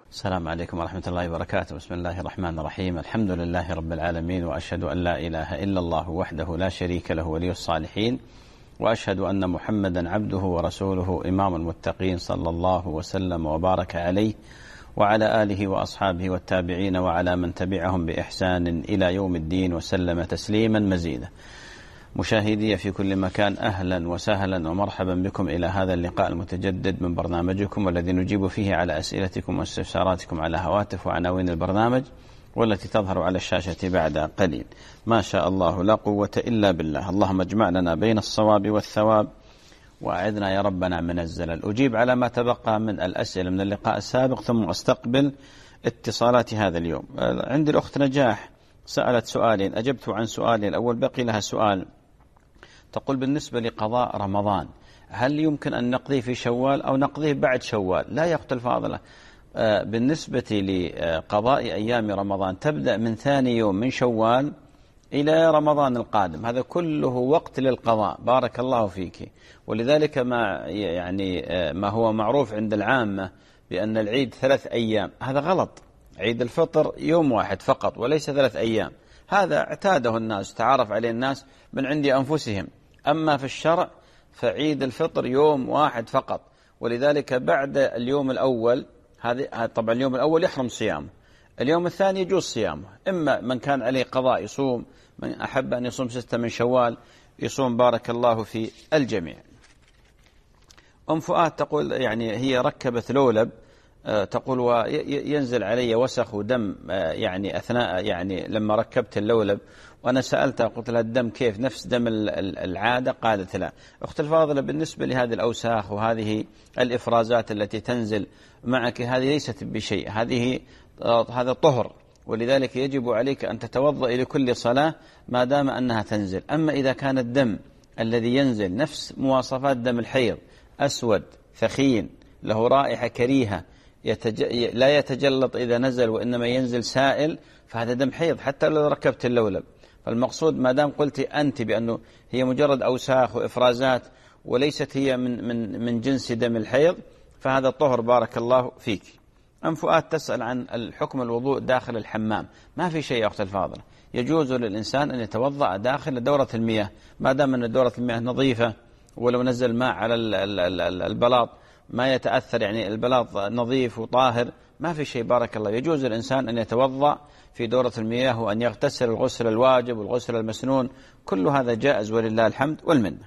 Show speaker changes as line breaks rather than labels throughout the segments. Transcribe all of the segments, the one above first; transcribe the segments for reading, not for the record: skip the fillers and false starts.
السلام عليكم ورحمة الله وبركاته. بسم الله الرحمن الرحيم. الحمد لله رب العالمين، وأشهد أن لا إله إلا الله وحده لا شريك له ولي الصالحين، وأشهد أن محمدا عبده ورسوله إمام المتقين، صلى الله وسلم وبارك عليه وعلى آله وأصحابه والتابعين وعلى من تبعهم بإحسان إلى يوم الدين، وسلم تسليما مزيدا. مشاهدي في كل مكان، أهلا وسهلا ومرحبا بكم إلى هذا اللقاء المتجدد من برنامجكم، والذي نجيب فيه على أسئلتكم واستفساراتكم على هواتف وعناوين البرنامج، والتي تظهر على الشاشة بعد قليل. ما شاء الله لا قوة إلا بالله. اللهم اجمع لنا بين الصواب والثواب، وأعذنا يا ربنا من الزلل. أجيب على ما تبقى من الأسئلة من اللقاء السابق، ثم أستقبل اتصالات هذا اليوم. عندي الأخت نجاح سألت سؤالين، أجبت عن سؤالي الأول، بقي لها سؤال. تقول: بالنسبة لقضاء رمضان، هل يمكن أن نقضيه في شوال أو نقضيه بعد شوال؟ لا يا أخت الفاضلة، بالنسبة لقضاء أيام رمضان تبدأ من ثاني يوم من شوال إلى رمضان القادم، هذا كله وقت للقضاء. بارك الله فيك. ولذلك ما هو معروف عند العامة بأن العيد 3 أيام، هذا غلط. عيد الفطر يوم واحد فقط وليس 3 أيام، هذا اعتاده الناس، تعارف عليه الناس من عند أنفسهم. أما في الشرع فعيد الفطر يوم واحد فقط، ولذلك بعد اليوم الأول، هذا طبعا اليوم الأول يحرم صيامه، اليوم الثاني يجوز صيامه. إما من كان عليه قضاء يصوم، من أحب أن يصوم 6 من شوال يصوم. بارك الله في الجميع. أم فؤاد تقول هي ركبت لولب، تقول: وينزل علي وسخ ودم أثناء لما ركبت اللولب، وأنا سألتها قلت لها: الدم كيف؟ نفس دم العادة؟ قالت: لا. أخت الفاضلة، بالنسبة لهذه الأوساخ وهذه الإفرازات التي تنزل معك، هذه ليست بشيء، هذا طهر، ولذلك يجب عليك أن تتوضأ لكل صلاة ما دام أنها تنزل. أما إذا كان الدم الذي ينزل نفس مواصفات دم الحيض، أسود ثخين له رائحة كريهة، لا يتجلط إذا نزل وإنما ينزل سائل، فهذا دم حيض حتى لو ركبت اللولب. فالمقصود ما دام قلت أنت بأنه هي مجرد أوساخ وإفرازات وليست هي من جنس دم الحيض، فهذا طهر. بارك الله فيك. أم فؤاد تسأل عن الحكم الوضوء داخل الحمام. ما في شيء يا أخت الفاضلة، يجوز للإنسان أن يتوضأ داخل دورة المياه ما دام أن دورة المياه نظيفة، ولو نزل ماء على البلاط ما يتأثر، البلاط نظيف وطاهر، ما في شيء. بارك الله. يجوز الإنسان أن يتوضأ في دورة المياه، وأن يغتسل الغسل الواجب والغسل المسنون، كل هذا جائز ولله الحمد والمنة.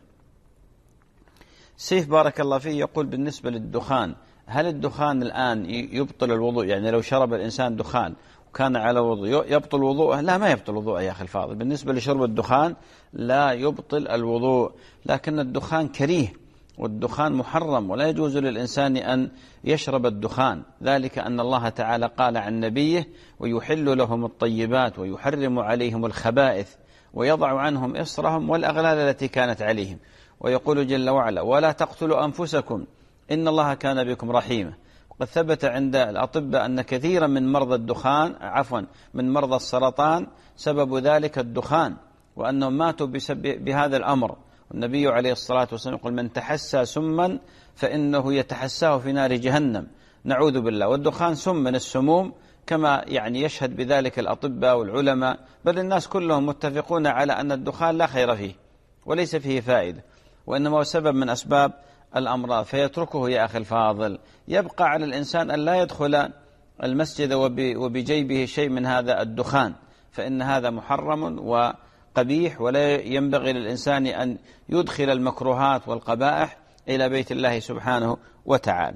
سيف بارك الله فيه يقول: بالنسبة للدخان، هل الدخان الآن يبطل الوضوء؟ لو شرب الإنسان دخان وكان على وضوء يبطل وضوءه؟ لا، ما يبطل وضوءه يا أخي الفاضل. بالنسبة لشرب الدخان لا يبطل الوضوء، لكن الدخان كريه والدخان محرم، ولا يجوز للإنسان أن يشرب الدخان، ذلك أن الله تعالى قال عن نبيه: ويحل لهم الطيبات ويحرم عليهم الخبائث ويضع عنهم إصرهم والأغلال التي كانت عليهم. ويقول جل وعلا: ولا تقتلوا أنفسكم إن الله كان بكم رحيما. وقد ثبت عند الأطباء أن كثيرا من مرضى الدخان، من مرضى السرطان، سبب ذلك الدخان، وأنهم ماتوا بهذا الأمر. النبي عليه الصلاة والسلام يقول: من تحسى سما فإنه يتحساه في نار جهنم، نعوذ بالله. والدخان سم من السموم، كما يشهد بذلك الأطباء والعلماء، بل الناس كلهم متفقون على أن الدخان لا خير فيه وليس فيه فائدة، وإنما هو سبب من أسباب الأمراض، فيتركه يا أخي الفاضل. يبقى على الإنسان أن لا يدخل المسجد وبجيبه شيء من هذا الدخان، فإن هذا محرم وقبيح، ولا ينبغي للإنسان أن يدخل المكروهات والقبائح إلى بيت الله سبحانه وتعالى.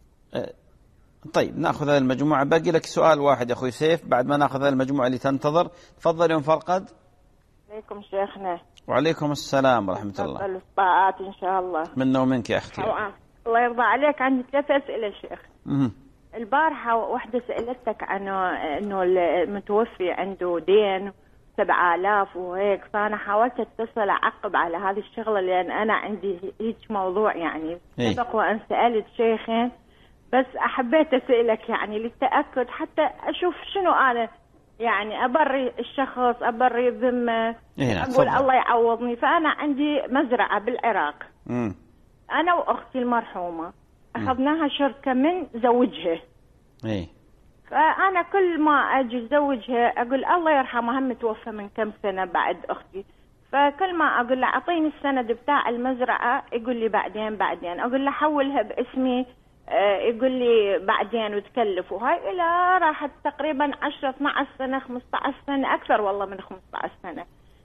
طيب، نأخذ هذه المجموعة. باقي لك سؤال واحد يا أخوي سيف، بعد ما نأخذ هذه المجموعة اللي تنتظر. تفضل يا فرقد.
عليكم شيخنا.
وعليكم السلام ورحمة الله.
الطاعات إن شاء الله.
منا ومنك يا أختي.
الله يرضى عليك. عندي 3 أسئلة شيخ. البارحة واحدة سألتك عنه إنه المتوفي عنده دين 7000 وهيك، فأنا حاولت أتصل أعقب على هذه الشغلة، لأن أنا عندي هيك موضوع سبق وأن سألت شيخين، بس أحبيت أسألك للتأكد، حتى أشوف شنو أنا أبري الشخص، أبري الذمة، أقول الله يعوضني. فأنا عندي مزرعة بالعراق، أنا وأختي المرحومة أخذناها شركة من زوجها، فأنا كل ما أجي أزوجها أقول الله يرحمها، هم توفى من كم سنة بعد أختي، فكل ما أقول له أعطيني السند بتاع المزرعة يقول لي بعدين، أقول له حولها باسمي يقول لي بعدين وتكلف، وهاي إلى راحت تقريبا 10 12 سنة 15 سنة، أكثر والله من 15 سنة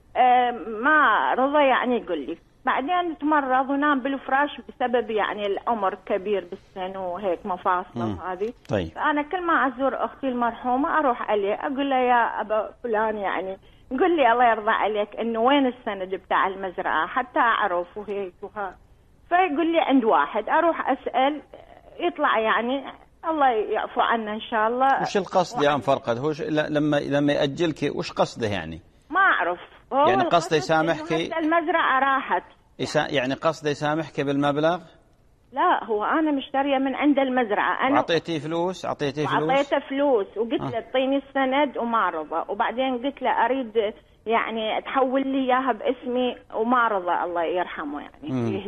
ما رضى يعني يقول لي. بعدين تمرض ونام بالفراش بسبب يعني العمر كبير بالسن وهيك مفاصله وهذه.
طيب.
فأنا كل ما أزور أختي المرحومة أروح عليه أقول له يا أبا فلان يعني قل لي الله يرضى عليك إنه وين السند بتاع المزرعة حتى أعرف وهيك وها. فيقول لي عند واحد، أروح أسأل يطلع يعني الله يعفو عنا إن شاء الله.
وش القصد يا أم فرقد؟ هو لما يأجلك وش قصده يعني؟
ما أعرف.
يعني قصده يسامحك؟
المزرعة راحت.
يعني قصده يسامحك بالمبلغ؟
لا هو أنا مشترية من عند المزرعة أنا.
أعطيتيه فلوس؟ أعطيته فلوس
وقلت له اعطيني السند وما رضى، وبعدين قلت له أريد يعني تحول لي إياها باسمي وما رضى الله يرحمه يعني.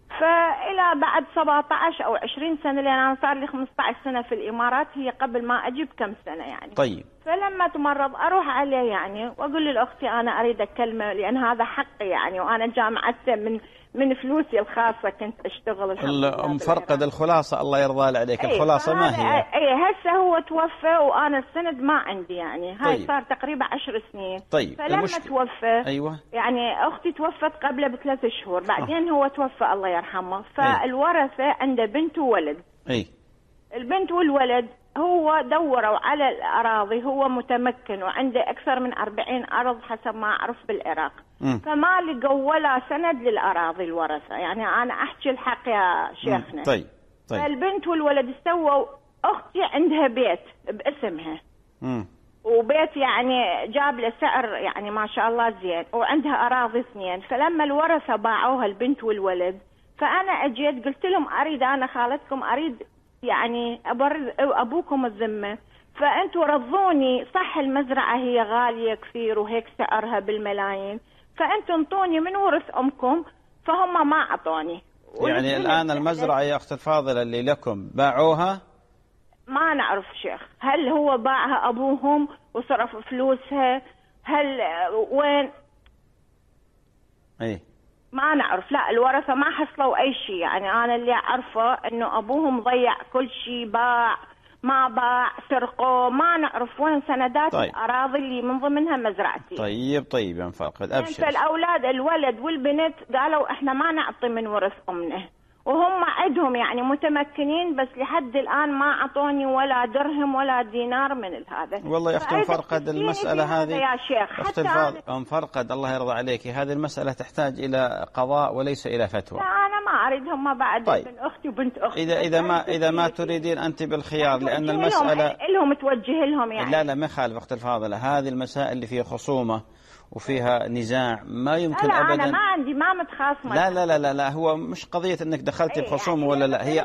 فإلى بعد 17 أو 20 سنة، لأن أنا صار لي 15 سنة في الإمارات، هي قبل ما أجيب كم سنة يعني.
طيب.
فلما تمرض أروح عليه يعني وأقول لأختي أنا أريد أكلمه لأن هذا حقي يعني، وأنا جامعته من فلوسي الخاصة كنت أشتغل.
أم فرقد الخلاصة الله يرضى عليك، الخلاصة ما هي؟
هسه هو توفى وأنا السند ما عندي يعني. هاي
طيب.
صار تقريبا 10 سنين.
طيب.
فلما توفى
أيوة.
يعني أختي توفت قبله ب3 شهور، بعدين هو توفى الله يرحمه. فالورثة عنده بنت وولد. البنت والولد هو دوروا على الأراضي، هو متمكن وعنده أكثر من 40 أرض حسب ما أعرف بالعراق. فما لقوا ولا سند للأراضي الورثة يعني. أنا أحكي الحق يا شيخنا.
طيب.
فالبنت والولد سووا، أختي عندها بيت باسمها. وبيت يعني جاب له سعر يعني ما شاء الله زين، وعندها أراضي 2. فلما الورثة باعوها البنت والولد، فأنا أجيت قلت لهم أريد أنا خالتكم أريد يعني أبرد أبوكم الذمة، فأنتوا رضوني. صح المزرعة هي غالية كثير وهيك سعرها بالملايين، فأنتوا انطوني من ورث أمكم، فهم ما أعطوني.
يعني الآن المزرعة يا أخت الفاضلة اللي لكم باعوها؟
ما نعرف شيخ، هل هو باعها أبوهم وصرف فلوسها، هل وين؟ ما نعرف. لا الورثة ما حصلوا أي شيء يعني. أنا اللي أعرفه إنه أبوهم ضيع كل شيء، باع ما باع، سرقوا، ما نعرف وين سندات. طيب. الأراضي اللي من ضمنها مزرعتي.
طيب يا مفرقد أبشر.
فالأولاد الولد والبنت قالوا إحنا ما نعطي من ورث أمنا، وهم عندهم يعني متمكنين، بس لحد الآن ما أعطوني ولا درهم ولا دينار من هذا.
والله يا أخت مفرقد المسألة هذه
يا شيخ
أخت مفرقد الله يرضى عليك، هذه المسألة تحتاج إلى قضاء وليس إلى فتوى.
لا أنا ما أريد، هم بعد. طيب. ابن أختي وبنت أختي.
إذا ما تريدين أنت بالخيار، لأن المسألة
لهم توجه لهم يعني.
لا ما يخالف أخت الفاضلة، هذه المسائل اللي فيها خصومة وفيها نزاع ما يمكن
لا
أبدا.
أنا ما عندي، ما متخاصمة.
لا هو مش قضية أنك دخلتي بخصومة ولا لا، هي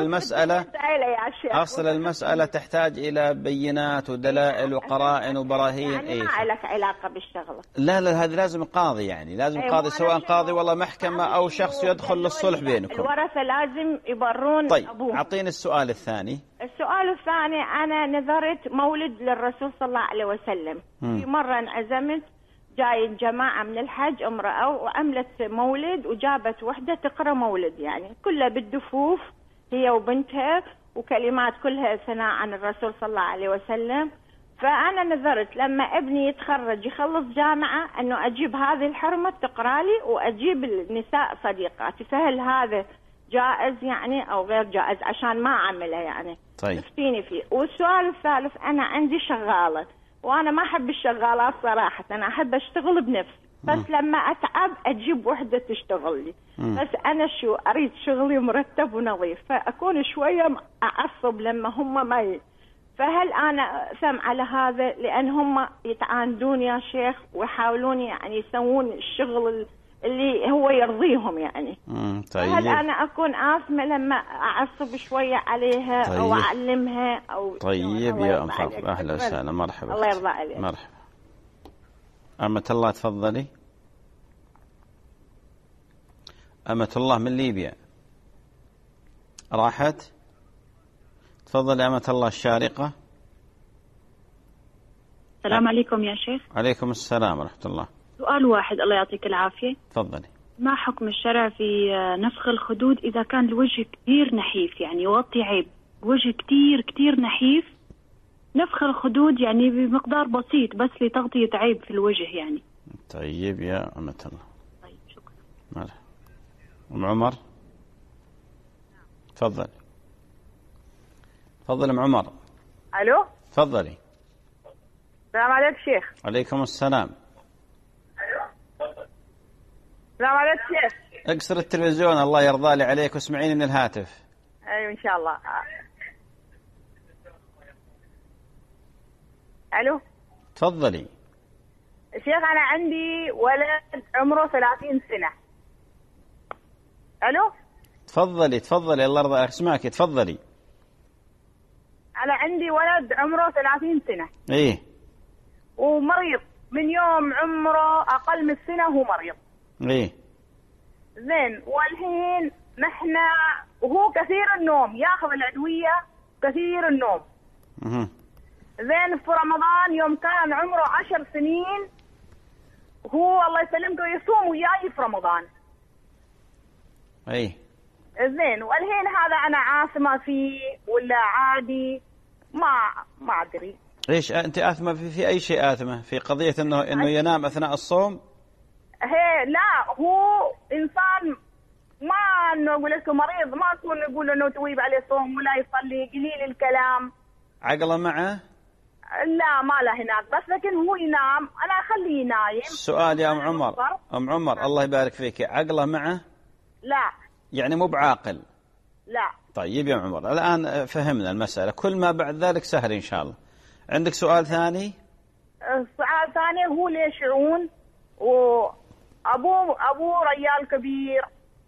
أصل المسألة تحتاج إلى بينات ودلائل وقرائن وبراهين.
يعني ما لك علاقة بالشغلة.
لا هذا لازم قاضي يعني، لازم قاضي سواء قاضي والله محكمة أو شخص يدخل للصلح بينكم.
الورثة لازم يبرون.
طيب
أبوهم.
أعطيني السؤال الثاني.
السؤال الثاني، أنا نذرت مولد للرسول صلى الله عليه وسلم. في مرة انعزمت، جاي جماعة من الحج امرأة وعملت مولد وجابت وحدة تقرأ مولد يعني كلها بالدفوف هي وبنتها، وكلمات كلها ثناء عن الرسول صلى الله عليه وسلم. فأنا نذرت لما ابني يتخرج يخلص جامعة أنه أجيب هذه الحرمة تقرأ لي وأجيب النساء صديقاتي، فهل هذا جائز يعني أو غير جائز عشان ما أعمله يعني؟
طيب.
افتيني فيه. والسؤال الثالث، أنا عندي شغالة وأنا ما أحب الشغالات صراحة، أنا أحب أشتغل بنفسي، بس لما أتعب أجيب وحدة تشتغل لي. بس أنا أريد شغلي مرتب ونظيف، فأكون شوية أعصب لما هم ما فهل أنا سمع لهذا؟ لأن هم يتعاندون يا شيخ ويحاولون يعني يسوون الشغل اللي هو يرضيهم يعني.
طيب.
هل أنا أكون آثمة لما أعصب شوية عليها؟ طيب. أو أعلمها أو
طيب يا أم فاطمة أهلا وسهلا مرحبا.
الله يرضى عليك.
مرحبا. أمة الله تفضلي. أمة الله من ليبيا راحت. تفضل يا أمة الله الشارقة.
السلام عليكم يا شيخ.
عليكم السلام ورحمة الله.
سؤال واحد الله يعطيك العافية.
تفضلي.
ما حكم الشرع في نفخ الخدود إذا كان الوجه كثير نحيف، يعني يغطي عيب وجه كثير نحيف، نفخ الخدود يعني بمقدار بسيط بس لتغطية عيب في الوجه يعني.
طيب يا أمة الله.
طيب شكرا.
مرحبا. أم عمر تفضل. تفضل أم عمر.
الو
تفضلي.
السلام عليكم شيخ.
عليكم السلام.
السلام عليكم شيخ.
اكسر التلفزيون الله يرضى لي عليك واسمعيني من الهاتف.
ايوه ان شاء الله. الو
تفضلي.
شيخ انا عندي ولد عمره 30 سنة. الو
تفضلي الله يرضى عليك اسمعك. تفضلي.
انا عندي ولد عمره 30 سنة.
ايه.
ومريض من يوم عمره اقل من سنة هو مريض.
ايه.
زين والحين نحن وهو كثير النوم ياخذ الادوية كثير النوم. زين في رمضان يوم كان عمره 10 سنين هو الله يسلمك يصوم وياي في رمضان.
ايه.
زين والحين هذا انا عاصمة فيه ولا عادي ما ادري.
ايش انت آثمة في اي شيء؟ آثمة في قضية انه ينام اثناء الصوم؟
لا هو انسان ما انه اقول لك مريض ما اكون نقول انه تويب عليه صوم ولا يصلي قليل الكلام.
عقله معه؟
لا ما له هناك بس لكن هو ينام انا اخليه نايم.
السؤال يا ام عمر الله يبارك فيك، عقله معه؟
لا. يعني
مو بعاقل؟
لا.
طيب يا عمر الان فهمنا المسألة، كل ما بعد ذلك سهل ان شاء الله. عندك سؤال ثاني؟
السؤال ثاني هو ليش يعون وابوه رجال كبير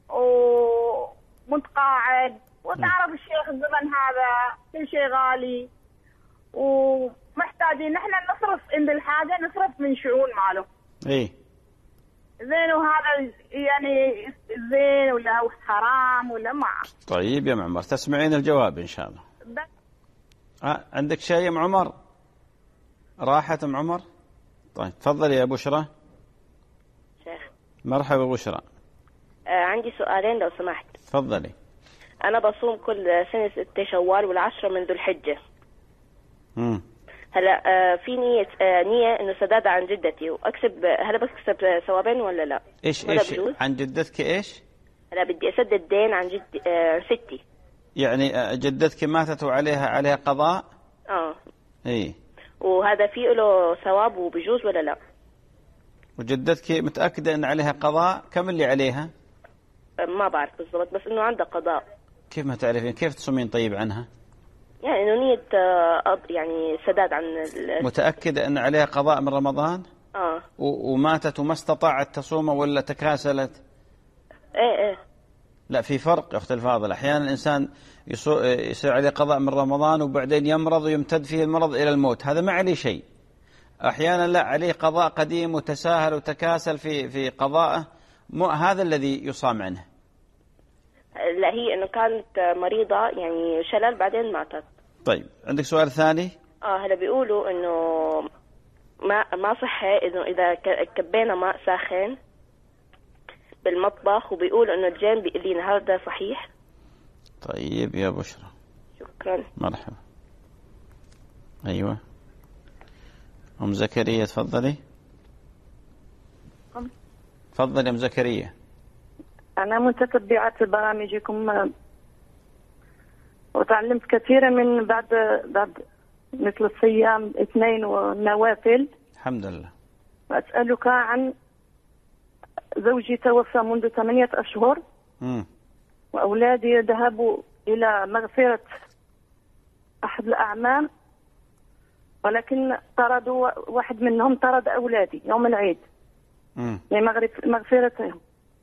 ومتقاعد وتعرف الشيخ الزمن هذا كل شيء غالي ومحتاجين نحن نصرف عند الحاجة نصرف من شؤون ماله.
ايه.
زين وهذا يعني زين ولا هو حرام ولا ما؟
طيب يا عمر تسمعين الجواب ان شاء الله. عندك شيء يا عمر؟ راحت ام عمر؟ طيب تفضلي يا بشرى.
شيخ.
مرحبا بشرى.
عندي سؤالين لو سمحت.
تفضلي.
أنا بصوم كل سنة 6 شوال والعشرة من ذو الحجة. هلا في نية إنه سداد عن جدتي وأكسب، هلا بكسب ثوابين ولا لا؟
إيش عن جدتك إيش؟
هلا بدي أسدد دين عن جدي ستي.
يعني جدتك ماتت وعليها قضاء؟ إيه.
وهذا فيه له ثواب وبجوز ولا لا؟
وجدتك متأكدة إن عليها قضاء؟ كم اللي عليها؟
ما بعرف بالضبط بس إنه عندها قضاء.
كيف ما تعرفين؟ كيف تصومين طيب عنها؟
يعني إنه نية يعني سداد عن
متأكدة إن عليها قضاء من رمضان؟ وماتت وما استطاعت تصوم ولا تكاسلت؟
إيه.
لا في فرق يا أخت الفاضل. أحيانا الإنسان يصير عليه قضاء من رمضان وبعدين يمرض ويمتد فيه المرض إلى الموت، هذا ما عليه شيء. أحيانا لا عليه قضاء قديم وتساهل وتكاسل في قضائه، هذا الذي يصام عنه.
لا هي إنه كانت مريضة يعني شلل بعدين ماتت.
طيب عندك سؤال ثاني؟
هلا بيقولوا إنه ما صحي إنه إذا كبينا ماء ساخن بالمطبخ وبيقولوا إنه الجن بيقلينا، هذا صحيح؟
طيب يا بشرى.
شكرا.
مرحبا. أيوة أم زكريا تفضلي. تفضلي أم زكريا.
أنا متتبعة برامجكم وتعلمت كثيرا من بعد مثل الصيام الاثنين والنوافل.
الحمد لله.
وأسألك عن زوجي توفى منذ 8 أشهر. وأولادي ذهبوا إلى مغفرة أحد الأعمام ولكن طردوا واحد منهم طرد أولادي يوم العيد لمغفرتهم،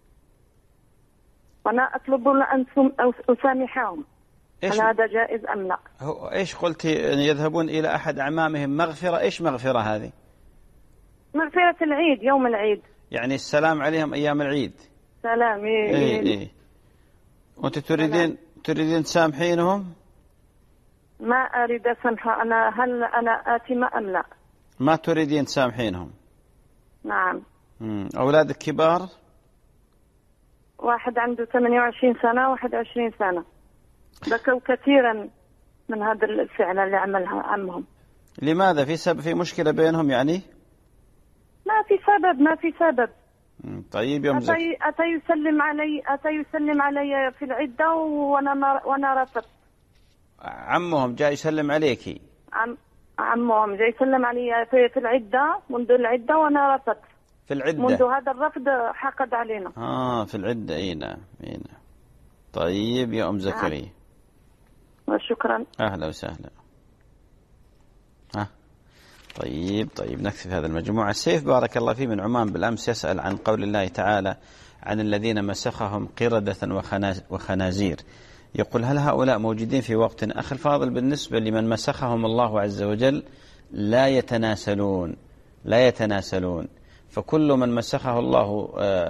وأنا أطلب أن أسامحهم. هل هذا جائز أم لا؟
إيش قلتي؟ أن يذهبون إلى أحد أعمامهم مغفرة؟ إيش مغفرة هذه؟
مغفرة العيد يوم العيد،
يعني السلام عليهم أيام العيد.
سلام.
إيه. وأنت تريدين تسامحينهم؟
ما أريد أسامح. هل أنا آثمة أم لا؟
ما تريدين تسامحينهم؟
نعم.
أولادك كبار؟
واحد عنده 28 سنة، 21 سنة. بكوا كثيرا من هذا الفعل اللي عملها عمهم.
لماذا؟ في مشكلة بينهم يعني؟
ما في سبب.
طيب يوم
أتى يسلم علي في العدة وأنا رفضت.
عمهم جاي يسلم عليكي؟
عمهم جاي يسلم علي في العدة، منذ العدة وأنا رفضت.
في العدة؟
منذ هذا الرفض حقد علينا.
في العدة. اي نعم. طيب يا أم زكريا.
شكرا.
أهلا وسهلا. طيب نكتفي هذا المجموعة. السيف بارك الله فيه من عمان بالأمس يسأل عن قول الله تعالى عن الذين مسخهم قردة وخنازير، يقول هل هؤلاء موجودين في وقت؟ أخي الفاضل، بالنسبة لمن مسخهم الله عز وجل لا يتناسلون، فكل من مسخه الله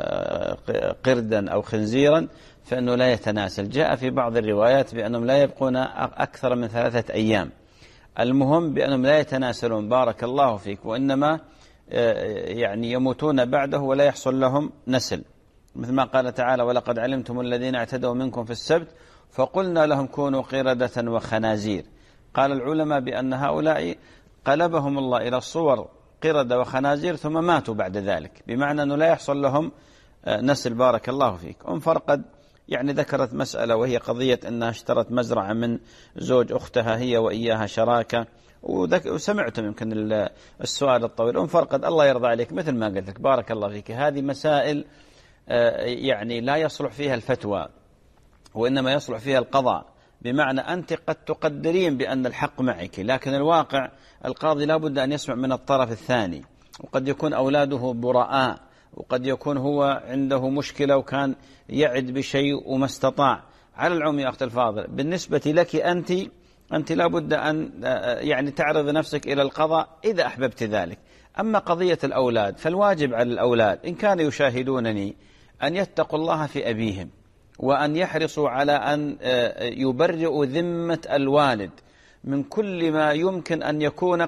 قردا أو خنزيرا فإنه لا يتناسل. جاء في بعض الروايات بأنهم لا يبقون أكثر من 3 أيام. المهم بأنهم لا يتناسلون بارك الله فيك، وإنما يعني يموتون بعده ولا يحصل لهم نسل، مثل ما قال تعالى ولقد علمتم الذين اعتدوا منكم في السبت فقلنا لهم كونوا قردة وخنازير. قال العلماء بأن هؤلاء قلبهم الله إلى الصور قردة وخنازير ثم ماتوا بعد ذلك، بمعنى أنه لا يحصل لهم نسل بارك الله فيك. فرقد يعني ذكرت مسألة وهي قضية أنها اشترت مزرعة من زوج أختها هي وإياها شراكة، وسمعتم يمكن السؤال الطويل. فرقد الله يرضى عليك مثل ما قلت لك بارك الله فيك، هذه مسائل يعني لا يصلح فيها الفتوى وإنما يصلح فيها القضاء، بمعنى أنت قد تقدرين بأن الحق معك، لكن الواقع القاضي لا بد أن يسمع من الطرف الثاني، وقد يكون أولاده براء، وقد يكون هو عنده مشكلة وكان يعد بشيء وما استطاع. على العموم يا أخت الفاضل، بالنسبة لك أنت لا بد أن يعني تعرض نفسك إلى القضاء إذا أحببت ذلك. أما قضية الأولاد فالواجب على الأولاد إن كانوا يشاهدونني أن يتقوا الله في أبيهم، وأن يحرصوا على أن يبرئوا ذمة الوالد من كل ما يمكن أن يكون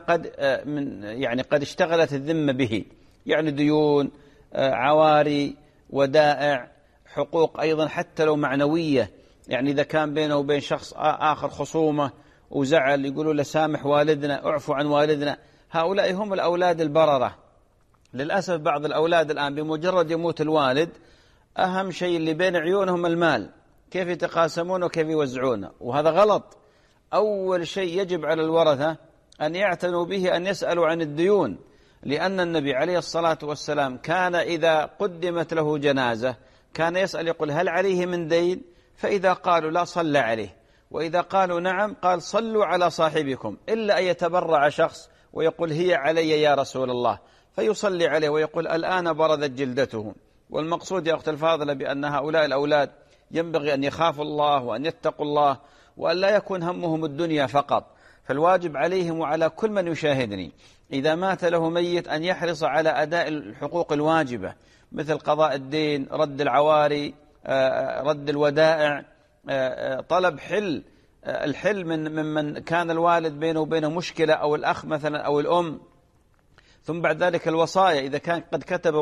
قد اشتغلت الذمة به، يعني ديون، عواري، ودائع، حقوق أيضا حتى لو معنوية، يعني إذا كان بينه وبين شخص آخر خصومة وزعل يقولوا له سامح والدنا، اعفو عن والدنا. هؤلاء هم الأولاد البررة. للأسف بعض الأولاد الآن بمجرد يموت الوالد أهم شيء اللي بين عيونهم المال، كيف يتقاسمونه وكيف يوزعونه، وهذا غلط. أول شيء يجب على الورثة أن يعتنوا به أن يسألوا عن الديون، لأن النبي عليه الصلاة والسلام كان إذا قدمت له جنازة كان يسأل يقول هل عليه من دين؟ فإذا قالوا لا صلى عليه، وإذا قالوا نعم قال صلوا على صاحبكم، إلا أن يتبرع شخص ويقول هي علي يا رسول الله، فيصلي عليه ويقول الآن بردت جلدته. والمقصود يا أخت الفاضلة بأن هؤلاء الأولاد ينبغي أن يخافوا الله وأن يتقوا الله، وأن لا يكون همهم الدنيا فقط. فالواجب عليهم وعلى كل من يشاهدني إذا مات له ميت أن يحرص على أداء الحقوق الواجبة، مثل قضاء الدين، رد العواري، رد الودائع، طلب الحل من كان الوالد بينه وبينه مشكلة، أو الأخ مثلا أو الأم. ثم بعد ذلك الوصايا، إذا كان قد كتب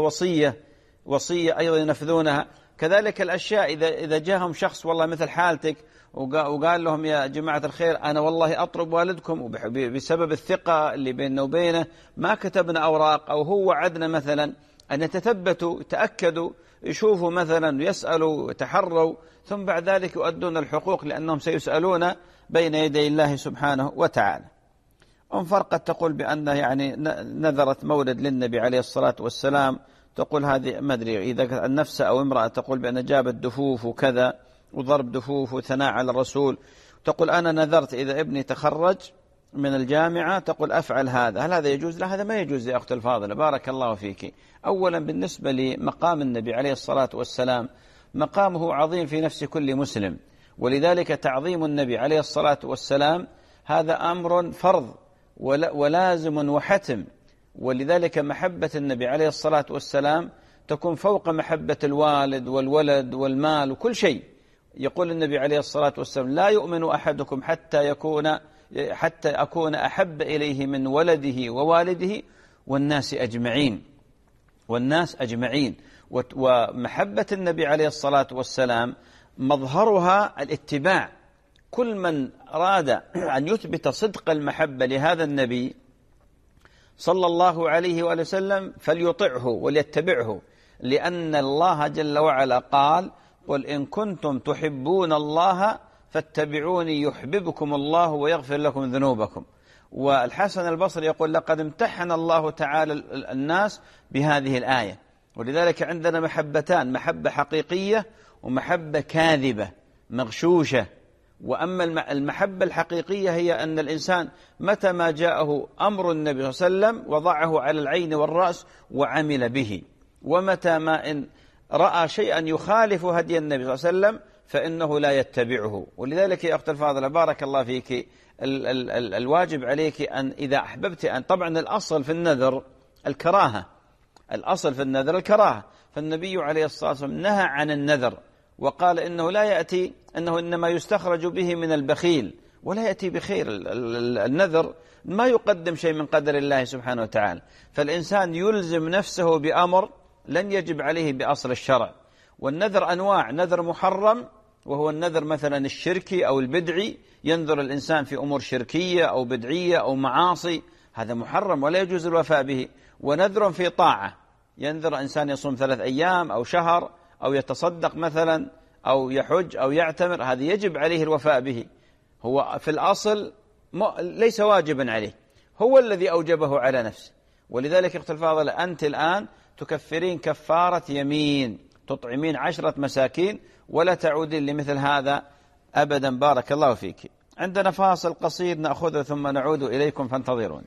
وصية أيضا ينفذونها. كذلك الأشياء إذا جاءهم شخص والله مثل حالتك وقال لهم يا جماعة الخير أنا والله أطلب والدكم بسبب الثقة اللي بيننا وبينه ما كتبنا أوراق، أو هو وعدنا مثلا، أن يتثبتوا يتأكدوا يشوفوا مثلا يسألوا يتحروا، ثم بعد ذلك يؤدون الحقوق، لأنهم سيسألون بين يدي الله سبحانه وتعالى. فرقة تقول بأن يعني نذرت مولد للنبي عليه الصلاة والسلام، تقول هذه ما أدري إذا النفس أو امرأة، تقول بأن جابت دفوف وكذا وضرب دفوف وثناء على الرسول. تقول أنا نذرت إذا ابني تخرج من الجامعة تقول أفعل هذا، هل هذا يجوز؟ لا، هذا ما يجوز يا أخت الفاضلة بارك الله فيك. أولا بالنسبة لمقام النبي عليه الصلاة والسلام مقامه عظيم في نفس كل مسلم، ولذلك تعظيم النبي عليه الصلاة والسلام هذا أمر فرض ولازم وحتم، ولذلك محبة النبي عليه الصلاة والسلام تكون فوق محبة الوالد والولد والمال وكل شيء. يقول النبي عليه الصلاة والسلام لا يؤمن أحدكم حتى يكون حتى أكون أحب إليه من ولده ووالده والناس أجمعين. ومحبة النبي عليه الصلاة والسلام مظهرها الاتباع. كل من أراد أن يثبت صدق المحبة لهذا النبي صلى الله عليه وآله وسلم فليطعه وليتبعه، لأن الله جل وعلا قال: قل إن كنتم تحبون الله فاتبعوني يحببكم الله ويغفر لكم ذنوبكم. والحسن البصري يقول: لقد امتحن الله تعالى الناس بهذه الآية. ولذلك عندنا محبتان: محبة حقيقية ومحبة كاذبة مغشوشة. وأما المحبة الحقيقية هي أن الإنسان متى ما جاءه أمر النبي صلى الله عليه وسلم وضعه على العين والرأس وعمل به، ومتى ما إن رأى شيئا يخالف هدي النبي صلى الله عليه وسلم فإنه لا يتبعه. ولذلك يا أخت الفاضلة بارك الله فيك، الواجب عليك أن إذا أحببت أن، طبعا الأصل في النذر الكراهة، الأصل في النذر الكراهة، فالنبي عليه الصلاة والسلام نهى عن النذر وقال إنه لا يأتي، أنه إنما يستخرج به من البخيل ولا يأتي بخير. النذر ما يقدم شيء من قدر الله سبحانه وتعالى، فالإنسان يلزم نفسه بأمر لن يجب عليه بأصل الشرع. والنذر أنواع: نذر محرم وهو النذر مثلا الشركي أو البدعي، ينذر الإنسان في أمور شركية أو بدعية أو معاصي، هذا محرم ولا يجوز الوفاء به. ونذر في طاعة، ينذر إنسان يصوم 3 أيام أو شهر أو يتصدق مثلا أو يحج أو يعتمر، هذا يجب عليه الوفاء به. هو في الأصل ليس واجبا عليه، هو الذي أوجبه على نفسه. ولذلك اخت الفاضلة أنت الآن تكفرين كفارة يمين، تطعمين 10 مساكين ولا تعودين لمثل هذا أبدا. بارك الله فيك. عندنا فاصل قصير نأخذه ثم نعود إليكم فانتظروني.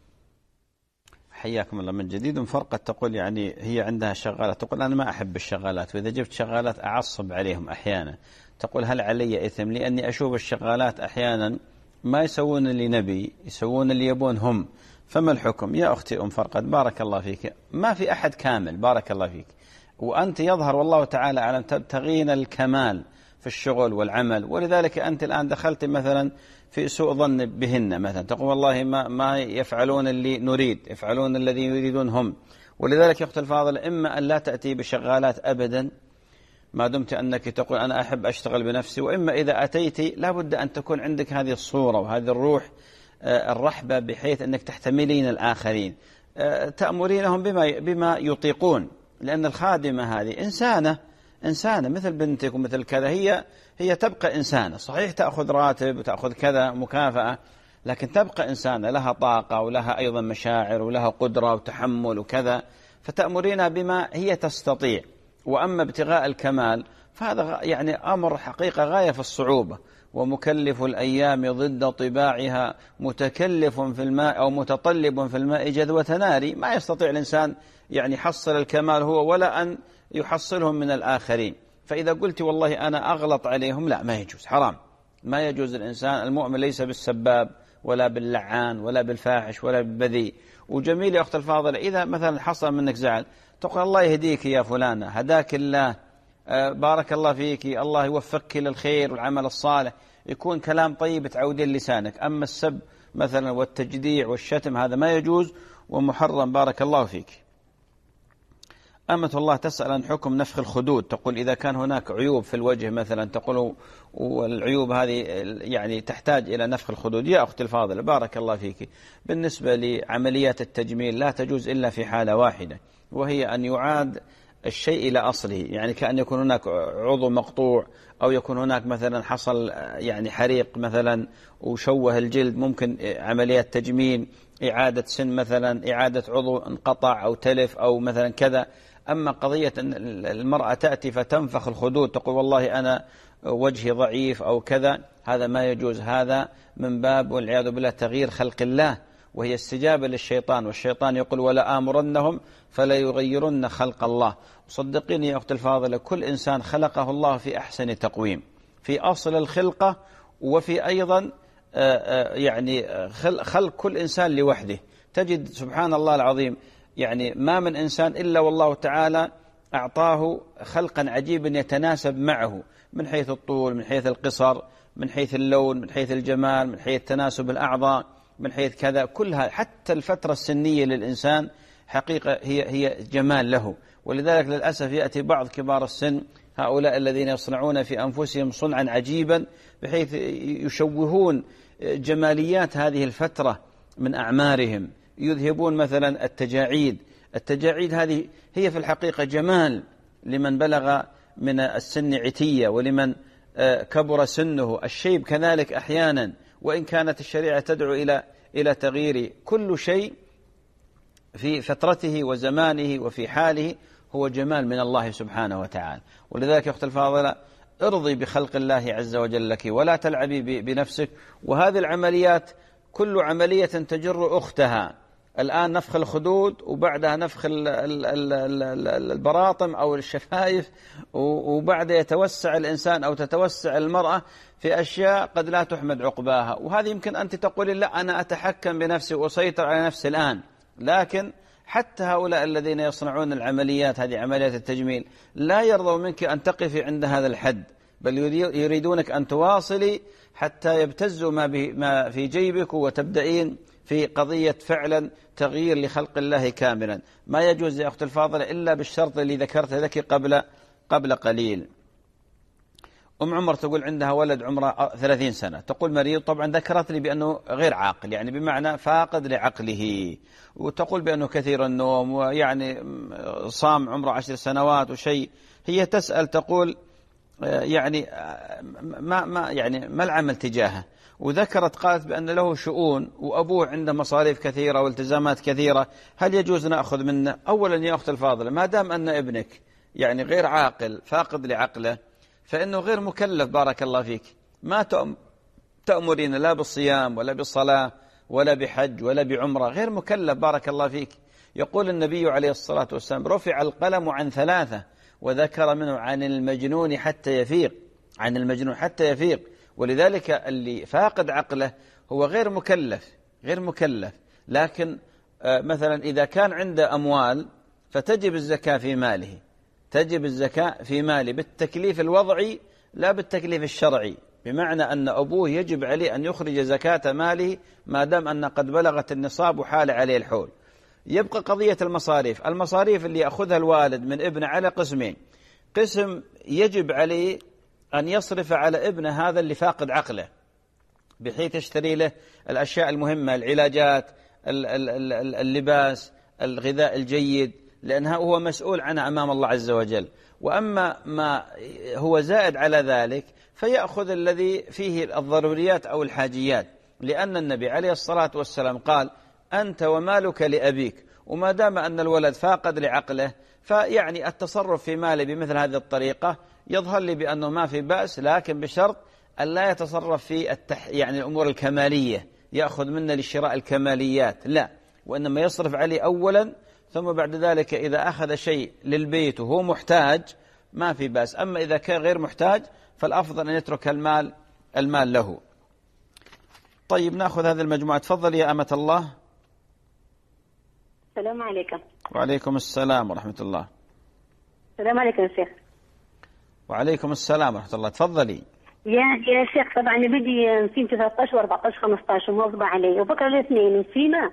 حياكم الله من جديد. فرقة تقول يعني هي عندها شغالات، تقول أنا ما أحب الشغالات، وإذا جبت شغالات أعصب عليهم أحيانا. تقول هل علي إثم لأني أشوف الشغالات أحيانا ما يسوون اللي نبي، يسوون اللي يبون هم، فما الحكم؟ يا أختي فرقة بارك الله فيك، ما في أحد كامل بارك الله فيك، وأنت يظهر والله تعالى أعلم تبتغين الكمال في الشغل والعمل. ولذلك أنت الآن دخلت مثلا في سوء ظن بهن، مثلا تقول والله ما يفعلون اللي نريد، يفعلون الذي يريدون هم. ولذلك يا أخت الفاضل إما أن لا تأتي بشغالات أبدا ما دمت أنك تقول أنا أحب أشتغل بنفسي، وإما إذا أتيت لا بد أن تكون عندك هذه الصورة وهذه الروح الرحبة بحيث أنك تحتملين الآخرين، تأمرينهم بما يطيقون. لأن الخادمة هذه إنسانة مثل بنتك ومثل كذا، هي تبقى إنسانة، صحيح تأخذ راتب وتأخذ كذا مكافأة، لكن تبقى إنسانة لها طاقة ولها أيضا مشاعر ولها قدرة وتحمل وكذا، فتأمرينها بما هي تستطيع. وأما ابتغاء الكمال فهذا يعني أمر حقيقة غاية في الصعوبة. ومكلف الأيام ضد طباعها متكلف في الماء أو متطلب في الماء جذوة ناري. ما يستطيع الإنسان يعني يحصل الكمال هو ولا أن يحصلهم من الآخرين. فإذا قلت والله أنا أغلط عليهم، لا، ما يجوز، حرام، ما يجوز. الإنسان المؤمن ليس بالسباب ولا باللعان ولا بالفاحش ولا بالبذيء. وجميل يا أخت الفاضلة إذا مثلا حصل منك زعل تقول الله يهديك يا فلانة، هداك الله، بارك الله فيك، الله يوفقك للخير والعمل الصالح، يكون كلام طيب تعودين لسانك. أما السب مثلا والتجديع والشتم هذا ما يجوز ومحرم. بارك الله فيك. أمة الله تسأل عن حكم نفخ الخدود، تقول إذا كان هناك عيوب في الوجه مثلا، تقول والعيوب هذه يعني تحتاج إلى نفخ الخدود. يا أختي الفاضلة بارك الله فيك، بالنسبة لعمليات التجميل لا تجوز إلا في حالة واحدة، وهي أن يعاد الشيء إلى أصله. يعني كأن يكون هناك عضو مقطوع أو يكون هناك مثلا حصل يعني حريق مثلا وشوه الجلد، ممكن عمليات تجميل، إعادة سن مثلا، إعادة عضو انقطع أو تلف أو مثلا كذا. أما قضية أن المرأة تأتي فتنفخ الخدود تقول والله أنا وجهي ضعيف أو كذا، هذا ما يجوز. هذا من باب والعياذ بالله تغيير خلق الله، وهي استجابة للشيطان، والشيطان يقول ولا آمرنهم فلا يغيرن خلق الله. صدقيني يا أخت الفاضلة كل إنسان خلقه الله في أحسن تقويم، في أصل الخلقة، وفي أيضا يعني خلق كل إنسان لوحده. تجد سبحان الله العظيم يعني ما من إنسان إلا والله تعالى أعطاه خلقا عجيبا يتناسب معه، من حيث الطول، من حيث القصر، من حيث اللون، من حيث الجمال، من حيث تناسب الأعضاء، من حيث كذا، كلها حتى الفترة السنية للإنسان حقيقة هي جمال له. ولذلك للأسف يأتي بعض كبار السن، هؤلاء الذين يصنعون في أنفسهم صنعا عجيبا بحيث يشوهون جماليات هذه الفترة من أعمارهم، يذهبون مثلا التجاعيد هذه هي في الحقيقة جمال لمن بلغ من السن عتية، ولمن كبر سنه. الشيب كذلك أحيانا، وإن كانت الشريعة تدعو إلى تغيير كل شيء في فترته وزمانه وفي حاله هو جمال من الله سبحانه وتعالى. ولذلك يا أخت الفاضلة ارضي بخلق الله عز وجل لك، ولا تلعبي بنفسك. وهذه العمليات كل عملية تجر أختها. الآن نفخ الخدود، وبعدها نفخ البراطم أو الشفايف، وبعد يتوسع الإنسان أو تتوسع المرأة في أشياء قد لا تحمد عقباها. وهذه يمكن أنت تقولي لا أنا أتحكم بنفسي وأسيطر على نفسي الآن، لكن حتى هؤلاء الذين يصنعون العمليات هذه عمليات التجميل لا يرضوا منك أن تقفي عند هذا الحد، بل يريدونك أن تواصلي حتى يبتزوا ما في جيبك، وتبدأين في قضية فعلا تغيير لخلق الله كاملا. ما يجوز يا أخت الفاضلة إلا بالشرط اللي ذكرت لك قبل قليل. أم عمر تقول عندها ولد عمره 30 سنة، تقول مريض. طبعا ذكرت لي بأنه غير عاقل، يعني بمعنى فاقد لعقله، وتقول بأنه كثير النوم، ويعني صام عمره 10 سنوات وشيء. هي تسأل تقول يعني ما العمل تجاهه؟ وذكرت قالت بأن له شؤون، وأبوه عنده مصاريف كثيرة والتزامات كثيرة، هل يجوز نأخذ منه؟ أولا يا أخت الفاضلة، ما دام أن ابنك يعني غير عاقل فاقد لعقله فإنه غير مكلف، بارك الله فيك، ما تأمرين لا بالصيام ولا بالصلاة ولا بحج ولا بعمرة، غير مكلف بارك الله فيك. يقول النبي عليه الصلاة والسلام رفع القلم عن 3، وذكر منه عن المجنون حتى يفيق. ولذلك اللي فاقد عقله هو غير مكلف. لكن مثلا إذا كان عنده أموال فتجب الزكاة في ماله، بالتكليف الوضعي لا بالتكليف الشرعي، بمعنى أن أبوه يجب عليه أن يخرج زكاة ماله ما دام أن قد بلغت النصاب وحال عليه الحول. يبقى قضية المصاريف اللي يأخذها الوالد من ابنه على قسمين. قسم يجب عليه أن يصرف على ابنه هذا اللي فاقد عقله، بحيث يشتري له الأشياء المهمة، العلاجات، اللباس، الغذاء الجيد، لأنها هو مسؤول عنها أمام الله عز وجل. وأما ما هو زائد على ذلك فيأخذ الذي فيه الضروريات أو الحاجيات، لأن النبي عليه الصلاة والسلام قال أنت ومالك لأبيك. وما دام أن الولد فاقد لعقله فيعني التصرف في ماله بمثل هذه الطريقة يظهر لي بأنه ما في بأس، لكن بشرط أن لا يتصرف في يعني الأمور الكمالية، يأخذ منا لشراء الكماليات، لا، وإنما يصرف عليه أولا، ثم بعد ذلك إذا أخذ شيء للبيت وهو محتاج ما في بأس. أما إذا كان غير محتاج فالأفضل أن يترك المال له. طيب نأخذ هذه المجموعة. تفضل يا أمة الله.
السلام عليكم.
وعليكم السلام ورحمة الله.
السلام عليكم يا شيخ.
وعليكم السلام ورحمة الله. تفضلي.
يا شيخ طبعا بدي نسيم 13 و14 15 مواظبة علي، وبكرة الاثنين نسيمة.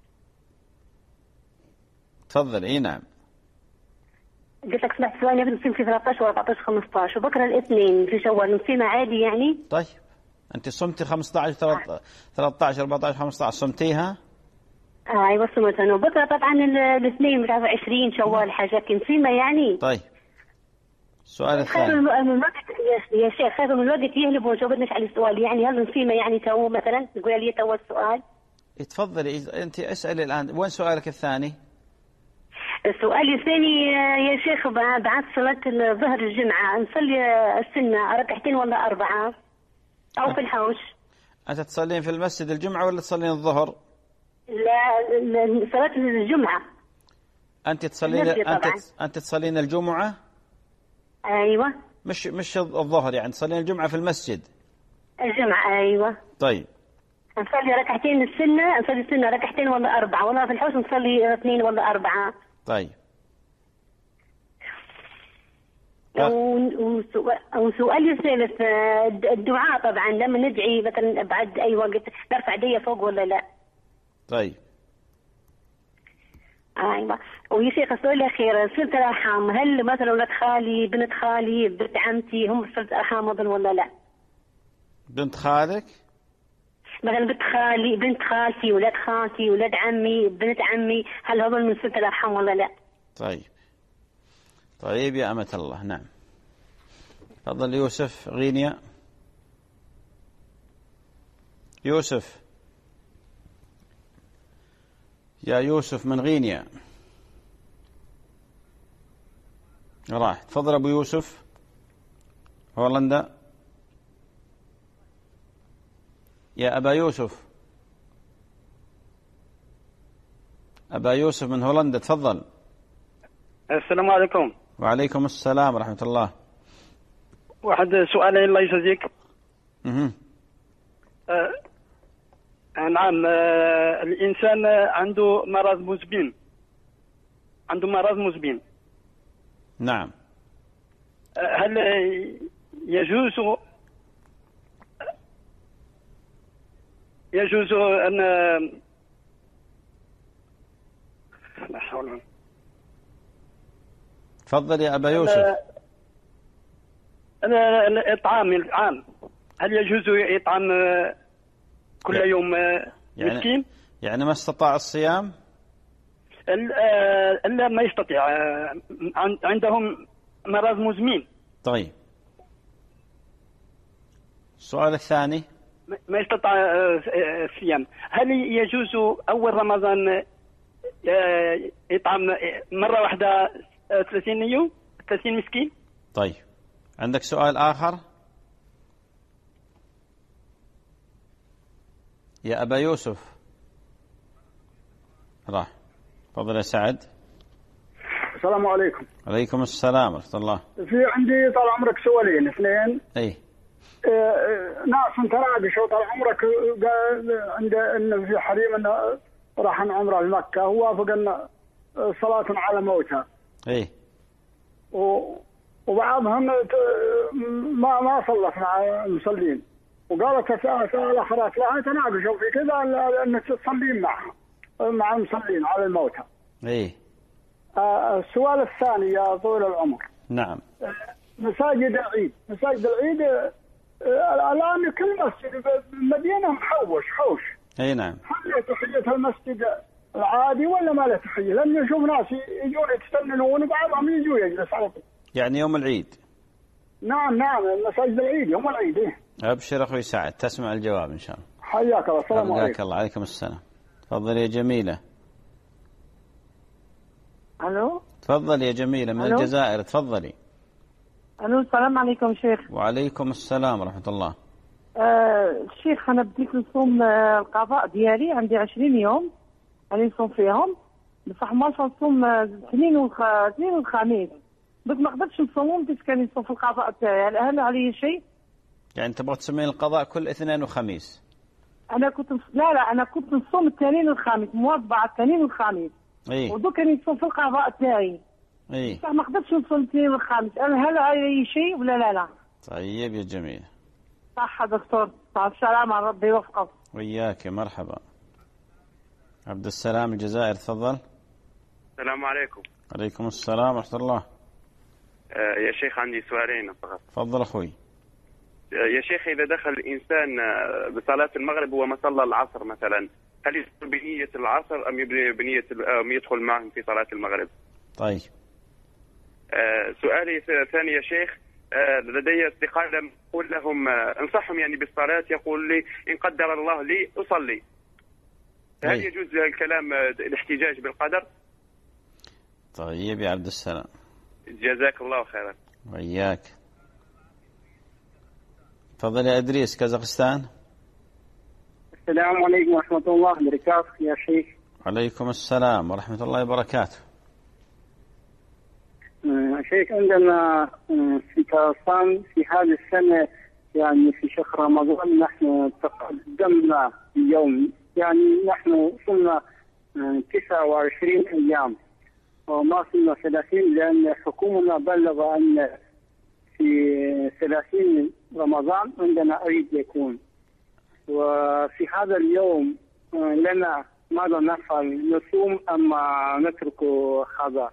تفضلي. اي نعم.
قلت لك سمعت سؤالي، بدي نسيم في 13 و14 15 وبكرة الاثنين في شوال، نسيمة عادي يعني؟
طيب أنت صمتي 15 13 14 15 صمتيها؟
ايوه صمتها. وبكرة طبعا الاثنين مش عارفة 20 شوال حاجة نسيمة يعني.
طيب السؤال الثاني.
خير من الوقت يا شيخ، خير من الوقت يهلب وجاوبناش على السؤال، يعني هل نسيمة يعني تو مثلا تقول لي تو السؤال؟
تفضلي أنت اسألي الآن. وين سؤالك الثاني؟
السؤال الثاني يا شيخ، بعد صلاة الظهر الجمعة نصلي السنة ركعتين ولا 4 أو في الحوش؟
أنت تصلين في المسجد الجمعة ولا تصلين الظهر؟
لا صلاة الجمعة.
أنت تصلين الجمعة؟
أيوة.
مش الظهر، يعني تصلين الجمعة في المسجد؟
الجمعة أيوة.
طيب
نصلي ركعتين نصلي السنة ركعتين ولا 4، ولا في الحوش نصلي 2 ولا 4.
طيب
وسؤالي الثالث الدعاء طبعا لما ندعي مثلا بعد أي وقت نرفع يدي فوق ولا لا؟
طيب.
ايوه. ويا شيخ السؤال الاخير صلة الارحام، هل مثلا ولد خالي بنت خالي بنت عمتي هم صلة الارحام اظن ولا لا؟
بنت خالك؟
مثلا بنت خالي بنت خالتي ولاد خالتي ولاد عمي بنت عمي، هل هم من صلة الارحام ولا لا؟
طيب يا أمة الله. نعم. تفضل يوسف غينيا. يوسف، يا يوسف من غينيا راح. تفضل أبو يوسف هولندا. يا أبا يوسف، أبا يوسف من هولندا تفضل.
السلام عليكم.
وعليكم السلام ورحمة الله.
واحد سؤال الله يجزيك. نعم. الإنسان عنده مرض مزمن.
نعم.
هل يجوز أن لا حول.
تفضل يا أبا يوسف.
الإطعام هل يجوز إطعام كل يوم مسكين؟
يعني ما استطاع الصيام؟
لا ما يستطيع، عندهم مرض مزمن.
طيب. السؤال الثاني.
ما يستطيع الصيام، هل يجوز أول رمضان يطعم مرة واحدة 30 يوم 30 مسكين؟
طيب. عندك سؤال آخر يا أبا يوسف؟ راح. تفضل يا سعد.
السلام عليكم.
عليكم السلام ورحمة الله.
في عندي طال عمرك سؤالين اثنين.
اي.
ناس تناقشوا طال عمرك عند ان في حريم انه راح عمره لمكة، ووافق ان صلاة على موتى.
اي.
وبعضهم ما صلت مع المصلين، وقالت سؤال اخرات لا تناقشوا في كذا انك تصلين مع المصلين على الموتى.
اي.
السؤال الثاني يا طويل العمر.
نعم.
مساجد العيد الآن كل مسجد بالمدينة حوش.
اي نعم.
هل تحية المسجد العادي ولا ما له تحية؟ لأن نشوف ناس يجون يتسننون وبعضهم يجوا يجلس على طول.
يعني يوم العيد.
نعم مساجد العيد يوم العيد. إيه؟
أبشر أخوي سعد، تسمع الجواب إن شاء الله.
حياك الله. السلام عليكم.
حياك الله. عليكم السلام. تفضل يا جميلة.
ألو.
تفضل يا جميلة من الجزائر. تفضلي.
ألو. السلام عليكم شيخ.
وعليكم السلام ورحمة الله.
الشيخ أنا بديت نصوم القضاء ديالي، عندي 20 يوم أنا نصوم فيهم، بصح ما نصوم الاثنين والخميس، بس ما قدرتش نصومهم بديت كان نصوم في القضاء تاعي. هل علي شيء؟
يعني تبغى تسمين القضاء كل اثنين وخميس؟
أنا كنت أنا كنت نصوم الاثنين والخميس، مواظبة على الاثنين والخميس.
إيه.
ودوك كان نصوم في القضاء تاعي.
إيه.
بصح ما قدرتش نصوم الاثنين والخميس، هل علي شيء ولا لا؟
طيب يا جميل.
صح دكتور. مع السلامة، ربي يوفقك.
وياك. مرحبا. عبد السلام الجزائر تفضل.
السلام عليكم.
عليكم السلام ورحمة الله.
يا شيخ عندي سؤالين فقط.
تفضل أخوي.
يا شيخ إذا دخل الإنسان بصلاة المغرب وما صلى العصر مثلا، هل يدخل بنية العصر أم يدخل معهم في صلاة المغرب؟
طيب.
سؤالي الثاني يا شيخ، لدي أصدقاء لما أقول لهم انصحهم يعني بالصلاة يقول لي إن قدر الله لي أصلي، هل يجوز الكلام الاحتجاج بالقدر؟
طيب يا عبد السلام.
جزاك الله خيرا.
وإياك. تفضل يا إدريس كازاخستان.
السلام عليكم ورحمة الله وبركاته يا شيخ.
عليكم السلام ورحمة الله وبركاته.
شيخ عندنا في كرفان في هذه السنة يعني في شهر رمضان نحن تقدمنا بيوم، يعني نحن صرنا 29 أيام وما صرنا 30 لأن حكومنا بلغ أن في 30 رمضان عندنا عيد يكون، وفي هذا اليوم لنا ماذا نفعل؟ نصوم أما نترك هذا؟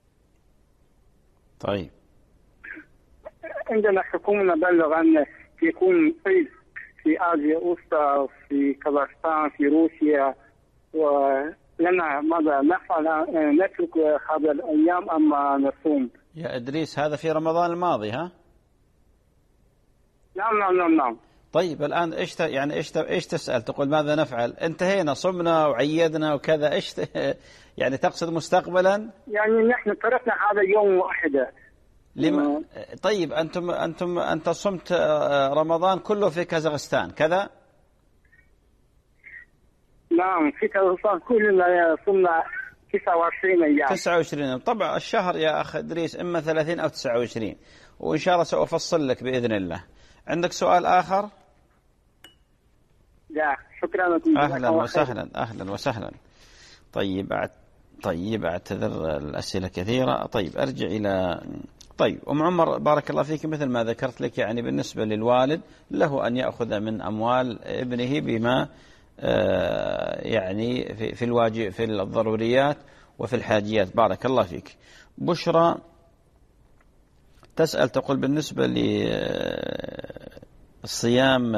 طيب
عندنا حكومة بلغ أن يكون عيد في آسيا الوسطى، في كازاخستان، في روسيا، ولنا ماذا نفعل؟ نترك هذا الأيام أما نصوم؟
يا إدريس هذا في رمضان الماضي ها؟
نعم.
طيب الآن إيش تسأل؟ تقول ماذا نفعل؟ انتهينا، صمنا وعيدنا وكذا، إيش يعني تقصد مستقبلا؟
يعني نحن تركنا هذا يوم واحدة.
لما طيب أنت صمت رمضان كله في كازاخستان كذا؟
نعم في كازاخستان كلنا صمنا 29 أيام.
29 طبعا الشهر يا أخ إدريس إما 30 أو 29، وإن شاء الله سأفصل لك بإذن الله. عندك سؤال آخر؟
لا شكرا لكم.
أهلا وسهلا. طيب أعتذر الأسئلة كثيرة. طيب أرجع إلى أم عمر بارك الله فيك، مثل ما ذكرت لك يعني بالنسبة للوالد له أن يأخذ من أموال ابنه بما يعني في الواجب في الضروريات وفي الحاجيات. بارك الله فيك. بشرى تسأل تقول بالنسبة للصيام،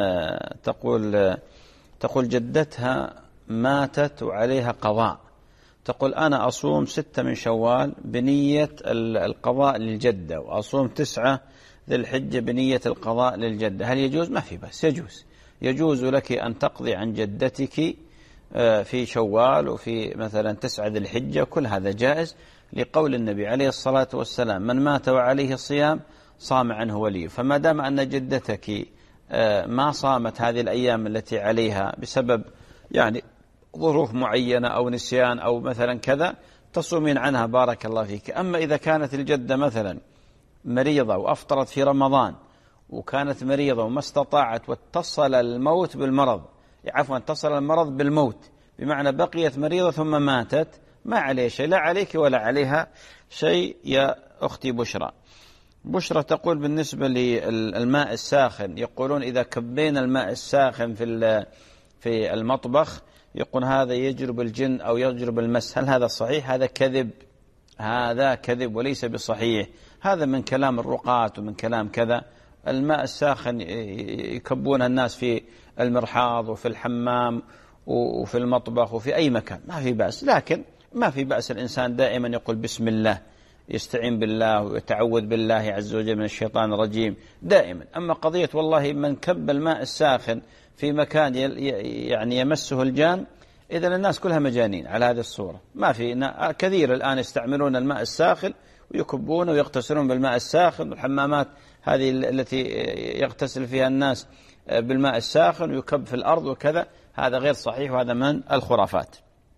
تقول جدتها ماتت وعليها قضاء، تقول أنا أصوم 6 من شوال بنية القضاء للجدة، وأصوم 9 ذي الحجة بنية القضاء للجدة، هل يجوز؟ ما في بس يجوز لك أن تقضي عن جدتك في شوال وفي مثلا 9 ذي الحجة، كل هذا جائز لقول النبي عليه الصلاة والسلام من مات وعليه الصيام صام عنه وليه. فما دام أن جدتك ما صامت هذه الأيام التي عليها بسبب يعني ظروف معينة أو نسيان أو مثلا كذا، تصومين عنها بارك الله فيك. أما إذا كانت الجدة مثلا مريضة وأفطرت في رمضان وكانت مريضة وما استطاعت واتصل الموت بالمرض، عفوا اتصل المرض بالموت، بمعنى بقيت مريضة ثم ماتت، ما عليه شيء، لا عليك ولا عليها شيء يا أختي بشرى تقول بالنسبة للماء الساخن، يقولون إذا كبينا الماء الساخن في المطبخ يقول هذا يجرب الجن أو يجرب المس، هل هذا صحيح؟ هذا كذب وليس بصحيح، هذا من كلام الرقاة ومن كلام كذا. الماء الساخن يكبون الناس في المرحاض وفي الحمام وفي المطبخ وفي أي مكان، ما في بأس، لكن ما في بأس الإنسان دائما يقول بسم الله، يستعين بالله ويتعوذ بالله عز وجل من الشيطان الرجيم دائما. أما قضية والله من كب الماء الساخن في مكان يعني يمسه الجان، إذن الناس كلها مجانين على هذه الصورة. ما في كثير الآن يستعملون الماء الساخن ويكبون ويغتسلون بالماء الساخن، والحمامات هذه التي يغتسل فيها الناس بالماء الساخن ويكب في الأرض وكذا، هذا غير صحيح وهذا من الخرافات.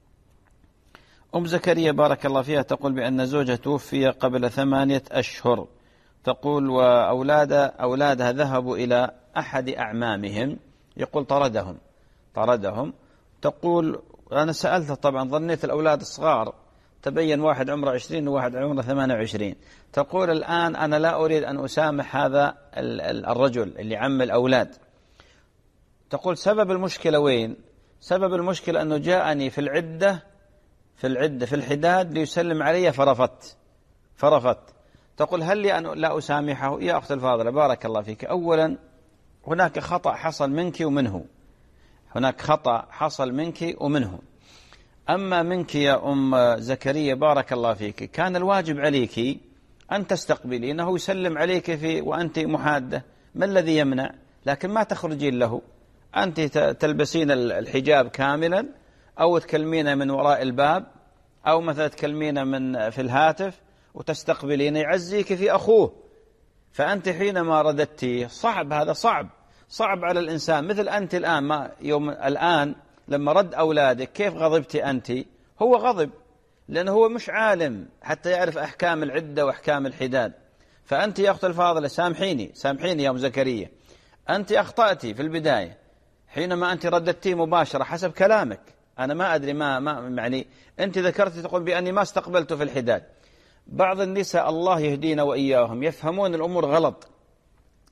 أم زكريا بارك الله فيها تقول بأن زوجها توفي قبل 8 أشهر، تقول وأولادها ذهبوا إلى أحد أعمامهم، يقول طردهم. تقول أنا سألتها طبعا ظنيت الأولاد الصغار، تبين واحد عمره 20 وواحد عمره 28. تقول الآن أنا لا أريد أن أسامح هذا الرجل اللي عم الأولاد. تقول سبب المشكلة وين؟ سبب المشكلة أنه جاءني في الحداد ليسلم علي فرفضت. تقول هل لي أن لا أسامحه؟ يا أخت الفاضلة بارك الله فيك، أولا هناك خطأ حصل منك ومنه. أما منك يا أم زكريا بارك الله فيك، كان الواجب عليك أن تستقبلي أنه يسلم عليك وأنت محادة، ما الذي يمنع؟ لكن ما تخرجين له، أنت تلبسين الحجاب كاملا أو تكلمين من وراء الباب أو مثلا تكلمين من في الهاتف وتستقبلين، يعزيك في أخوه. فأنت حينما رددتي هذا صعب على الإنسان. مثل أنت الآن الآن لما رد أولادك كيف غضبتي أنت؟ هو غضب لأنه هو مش عالم حتى يعرف أحكام العدة وأحكام الحداد. فأنت يا أخت الفاضلة سامحيني يا أم زكريا، أنت أخطأتي في البداية حينما أنت رددتي مباشرة حسب كلامك. أنا ما أدري ما يعني أنت ذكرتي تقول بأني ما استقبلت في الحداد. بعض النساء الله يهدينا وإياهم يفهمون الأمور غلط،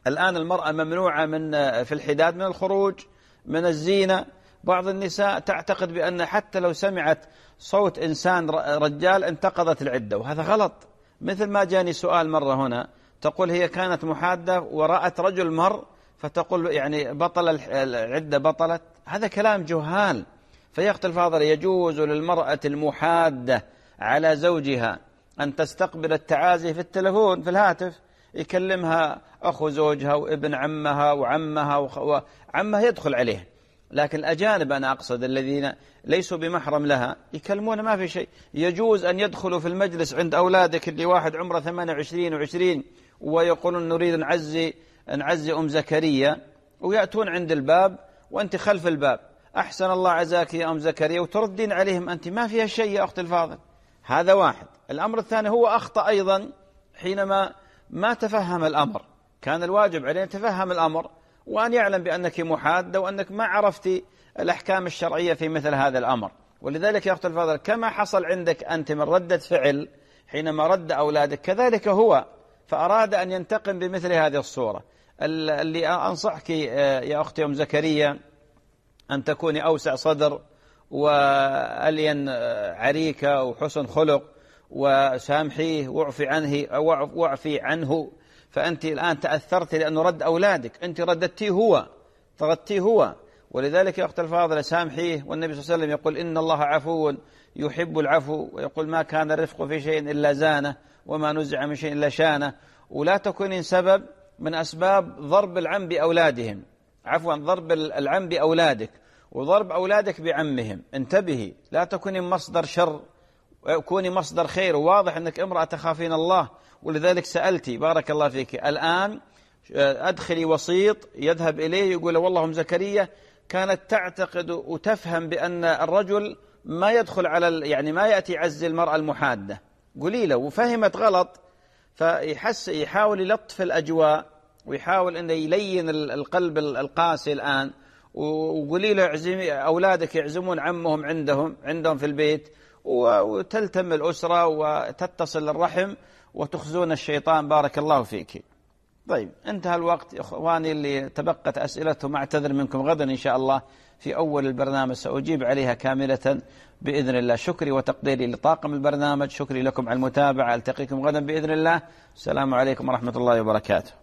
الآن المرأة ممنوعة في الحداد من الخروج، من الزينة. بعض النساء تعتقد بأن حتى لو سمعت صوت إنسان رجال انتقضت العدة، وهذا غلط. مثل ما جاني سؤال مرة هنا، تقول هي كانت محادة ورأت رجل مر فتقول يعني بطل العدة، بطلت. هذا كلام جهال. فيا أختي الفاضلة، يجوز للمرأة المحادة على زوجها أن تستقبل التعازي في التلفون، في الهاتف، يكلمها أخو زوجها وابن عمها وعمها وعمها يدخل عليه. لكن الأجانب أنا أقصد الذين ليسوا بمحرم لها يكلمون ما في شيء. يجوز أن يدخلوا في المجلس عند أولادك اللي واحد عمره 28 و20 ويقولون نريد نعزي أم زكريا، ويأتون عند الباب وأنت خلف الباب، أحسن الله عزاك يا أم زكريا، وتردين عليهم أنت، ما فيها شيء يا أختي الفاضل. هذا واحد. الأمر الثاني، هو أخطأ أيضا حينما ما تفهم الأمر. كان الواجب عليه أن يتفهم الأمر وأن يعلم بأنك محادة وأنك ما عرفتي الأحكام الشرعية في مثل هذا الأمر. ولذلك يا أختي الفاضل، كما حصل عندك أنت من ردة فعل حينما رد أولادك، كذلك هو فأراد أن ينتقم بمثل هذه الصورة. اللي أنصحك يا أختي أم زكريا أن تكوني أوسع صدر وألين عريكة وحسن خلق، وسامحيه واعفي عنه. فأنت الآن تأثرت لأنه رد أولادك، أنت رددتيه هو. ولذلك يا أخت الفاضلة سامحيه. والنبي صلى الله عليه وسلم يقول إن الله عفو يحب العفو، ويقول ما كان الرفق في شيء إلا زانه، وما نزع من شيء إلا شانه. ولا تكونين سبب من أسباب ضرب العم بأولادهم، ضرب العم بأولادك وضرب أولادك بعمهم. انتبهي، لا تكوني مصدر شر، كوني مصدر خير. وواضح أنك امرأة تخافين الله، ولذلك سألتي بارك الله فيك. الآن أدخلي وسيط يذهب إليه يقول والله أم زكريا كانت تعتقد وتفهم بأن الرجل ما يدخل على يعني ما يأتي يعزي المرأة المحادة، قولي له. وفهمت غلط، يحاول يلطف الأجواء ويحاول أن يلين القلب القاسي الآن. وقولي له أولادك يعزمون عمهم عندهم في البيت، وتلتم الأسرة وتتصل الرحم وتخزون الشيطان. بارك الله فيك. طيب، انتهى الوقت. إخواني اللي تبقت أسئلتهم أعتذر منكم. غدا إن شاء الله في أول البرنامج سأجيب عليها كاملة بإذن الله. شكري وتقديري لطاقم البرنامج، شكري لكم على المتابعة. ألتقيكم غدا بإذن الله. السلام عليكم ورحمة الله وبركاته.